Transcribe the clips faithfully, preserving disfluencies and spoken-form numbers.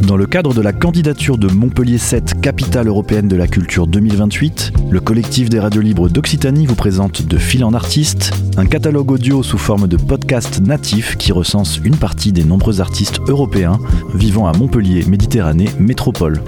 Dans le cadre de la candidature de Montpellier sept, capitale européenne de la culture deux mille vingt-huit, le collectif des radios libres d'Occitanie vous présente De fil en artiste, un catalogue audio sous forme de podcast natif qui recense une partie des nombreux artistes européens vivant à Montpellier, Méditerranée, métropole.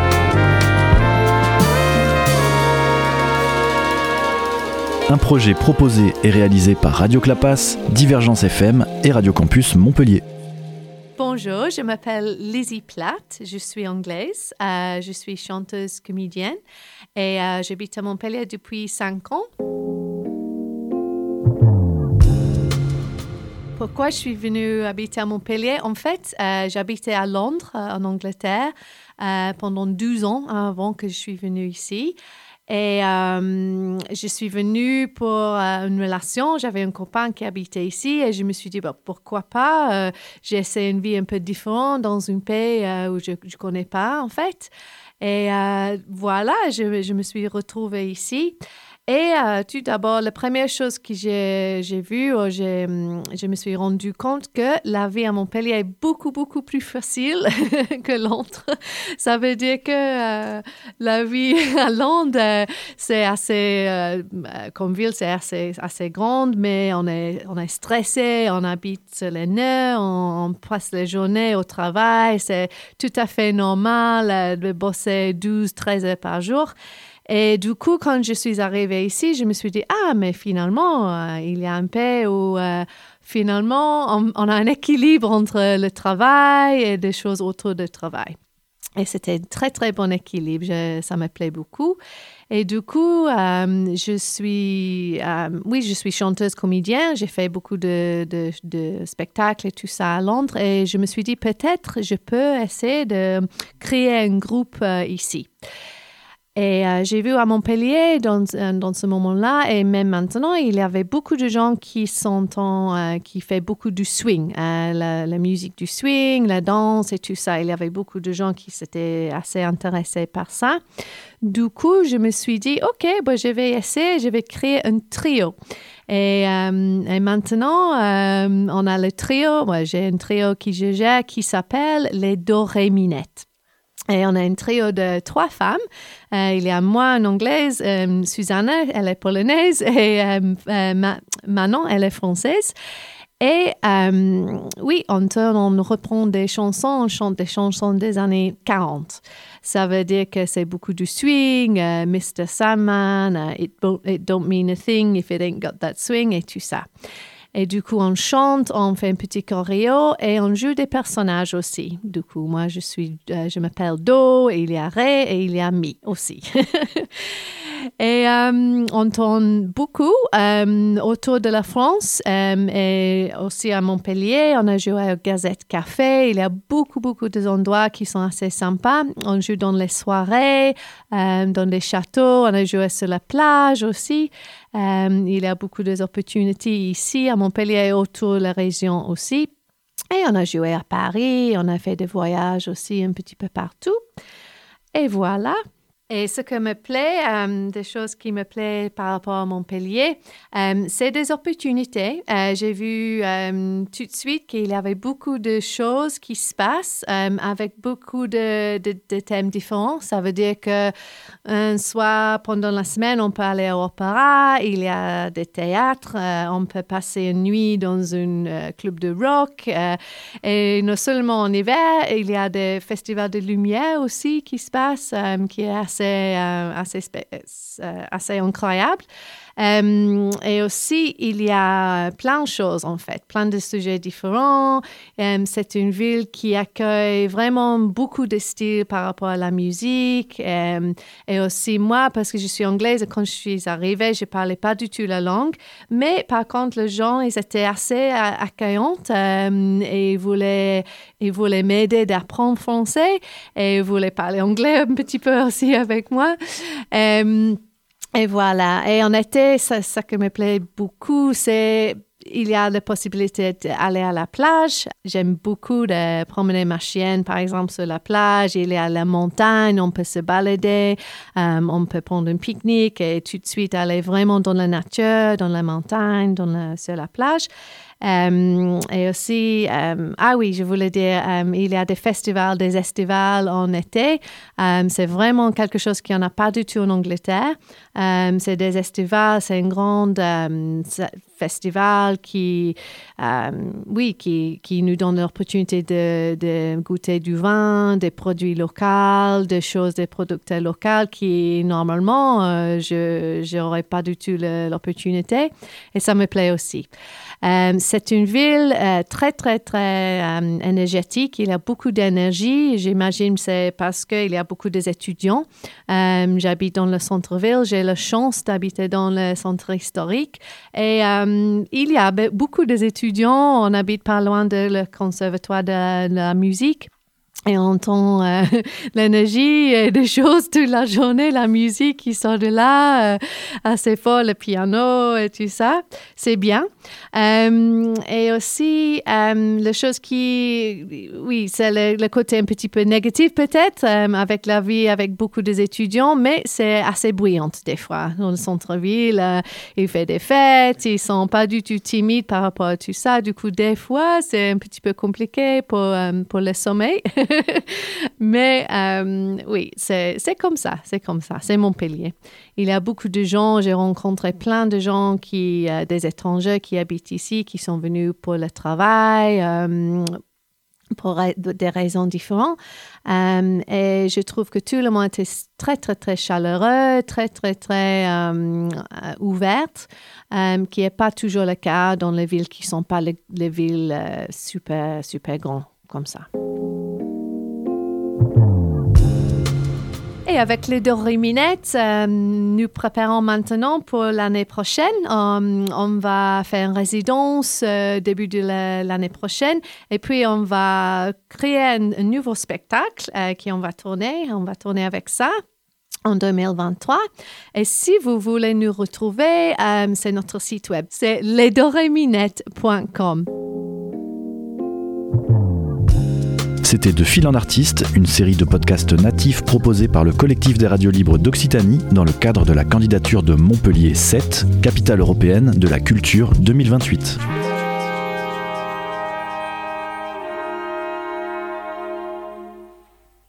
Un projet proposé et réalisé par Radio Clapas, Divergence F M et Radio Campus Montpellier. Bonjour, je m'appelle Lizzie Platt, je suis anglaise, euh, je suis chanteuse comédienne et euh, j'habite à Montpellier depuis cinq ans. Pourquoi je suis venue habiter à Montpellier? En fait, euh, j'habitais à Londres, euh, en Angleterre, euh, pendant douze ans avant que je suis venue ici. Et euh, je suis venue pour euh, une relation. J'avais un copain qui habitait ici et je me suis dit, bah, pourquoi pas? Euh, j'ai essayé une vie un peu différente dans un pays euh, où je ne connais pas, en fait. Et euh, voilà, je, je me suis retrouvée ici. Et euh, tout d'abord, la première chose que j'ai, j'ai vue, j'ai, je me suis rendu compte que la vie à Montpellier est beaucoup, beaucoup plus facile que Londres. Ça veut dire que euh, la vie à Londres, euh, c'est assez, euh, comme ville, c'est assez, assez grande, mais on est, on est stressé, on habite sur les nœuds, on, on passe les journées au travail, c'est tout à fait normal euh, de bosser douze, treize heures par jour. Et du coup, quand je suis arrivée ici, je me suis dit, ah, mais finalement, euh, il y a un pays où, euh, finalement, on, on a un équilibre entre le travail et des choses autour du travail. Et c'était un très, très bon équilibre. Je, ça me plaît beaucoup. Et du coup, euh, je suis, euh, oui, je suis chanteuse comédienne. J'ai fait beaucoup de, de, de spectacles et tout ça à Londres. Et je me suis dit, peut-être, je peux essayer de créer un groupe euh, ici. Et euh, j'ai vu à Montpellier dans, dans ce moment-là, et même maintenant, il y avait beaucoup de gens qui sont en, euh, qui fait beaucoup du swing, euh, la, la musique du swing, la danse et tout ça. Il y avait beaucoup de gens qui s'étaient assez intéressés par ça. Du coup, je me suis dit, OK, bah, je vais essayer, je vais créer un trio. Et, euh, et maintenant, euh, on a le trio, ouais, j'ai un trio qui je gère qui s'appelle les Doréminettes. Et on a un trio de trois femmes. Euh, il y a moi, une anglaise, euh, Susanna, elle est polonaise, et euh, euh, Ma- Manon, elle est française. Et euh, oui, on tourne, on reprend des chansons, on chante des chansons des années quarante. Ça veut dire que c'est beaucoup du swing, uh, mister Sandman, uh, it, it don't mean a thing if it ain't got that swing, et tout ça. Et du coup, on chante, on fait un petit choréo et on joue des personnages aussi. Du coup, moi, je suis, euh, je m'appelle Do, et il y a Ré et il y a Mi aussi. Et euh, on tourne beaucoup euh, autour de la France euh, et aussi à Montpellier. On a joué au Gazette Café. Il y a beaucoup, beaucoup d'endroits qui sont assez sympas. On joue dans les soirées, euh, dans les châteaux. On a joué sur la plage aussi. Euh, il y a beaucoup d'opportunités ici à Montpellier et autour de la région aussi. Et on a joué à Paris. On a fait des voyages aussi un petit peu partout. Et voilà. Et ce qui me plaît, euh, des choses qui me plaisent par rapport à Montpellier, euh, c'est des opportunités. Euh, j'ai vu euh, tout de suite qu'il y avait beaucoup de choses qui se passent euh, avec beaucoup de, de, de thèmes différents. Ça veut dire que un soir, pendant la semaine, on peut aller à l'opéra, il y a des théâtres, euh, on peut passer une nuit dans un euh, club de rock. Euh, et non seulement en hiver, il y a des festivals de lumière aussi qui se passent, euh, qui est assez assez, euh, assez, euh, assez incroyable. Euh, et aussi, il y a plein de choses, en fait, plein de sujets différents. Euh, c'est une ville qui accueille vraiment beaucoup de styles par rapport à la musique. Euh, et aussi, moi, parce que je suis anglaise, quand je suis arrivée, je ne parlais pas du tout la langue. Mais par contre, les gens, ils étaient assez accueillants euh, et ils voulaient, ils voulaient m'aider d'apprendre français et ils voulaient parler anglais un petit peu aussi avec moi. Euh, Et voilà. Et en été, ça, ça qui me plaît beaucoup, c'est il y a la possibilité d'aller à la plage. J'aime beaucoup de promener ma chienne, par exemple, sur la plage. Il y a la montagne, on peut se balader, um, on peut prendre un pique-nique et tout de suite aller vraiment dans la nature, dans la montagne, dans la, sur la plage. Euh, et aussi, euh, ah oui, je voulais dire, euh, il y a des festivals, des estivales en été. Euh, c'est vraiment quelque chose qu'il n'y en a pas du tout en Angleterre. Euh, c'est des estivales, c'est un grand euh, festival qui, euh, oui, qui, qui nous donne l'opportunité de, de goûter du vin, des produits locaux, des choses, des producteurs locaux qui, normalement, euh, je n'aurais pas du tout le, l'opportunité. Et ça me plaît aussi. Euh, c'est une ville euh, très, très, très euh, énergétique. Il y a beaucoup d'énergie. J'imagine que c'est parce qu'il y a beaucoup d'étudiants. Euh, j'habite dans le centre-ville. J'ai la chance d'habiter dans le centre historique. Et euh, il y a beaucoup d'étudiants. On habite pas loin de le conservatoire de, de la musique. Et on entend euh, l'énergie et des choses toute la journée, la musique qui sort de là, euh, assez fort, le piano et tout ça. C'est bien. Euh, et aussi, euh, la chose qui, oui, c'est le, le côté un petit peu négatif peut-être, euh, avec la vie, avec beaucoup d'étudiants, mais c'est assez bruyant des fois. Dans le centre-ville, euh, il fait des fêtes, ils sont pas du tout timides par rapport à tout ça. Du coup, des fois, c'est un petit peu compliqué pour, euh, pour le sommeil. Mais euh, oui, c'est, c'est comme ça, c'est comme ça, c'est Montpellier. Il y a beaucoup de gens, j'ai rencontré plein de gens, qui, euh, des étrangers qui habitent ici, qui sont venus pour le travail, euh, pour des raisons différentes. Euh, et je trouve que tout le monde était très, très, très chaleureux, très, très, très euh, ouverte, euh, qui n'est pas toujours le cas dans les villes qui ne sont pas les, les villes euh, super, super grandes comme ça. Et avec les Doré-Minette, euh, nous préparons maintenant pour l'année prochaine. Um, on va faire une résidence euh, début de la, l'année prochaine. Et puis, on va créer un, un nouveau spectacle euh, qu'on va tourner. On va tourner avec ça en deux mille vingt-trois. Et si vous voulez nous retrouver, euh, c'est notre site web. C'est les doré minette point com. C'était De Fil en Artiste, une série de podcasts natifs proposés par le collectif des radios libres d'Occitanie dans le cadre de la candidature de Montpellier sept, capitale européenne de la culture deux mille vingt-huit.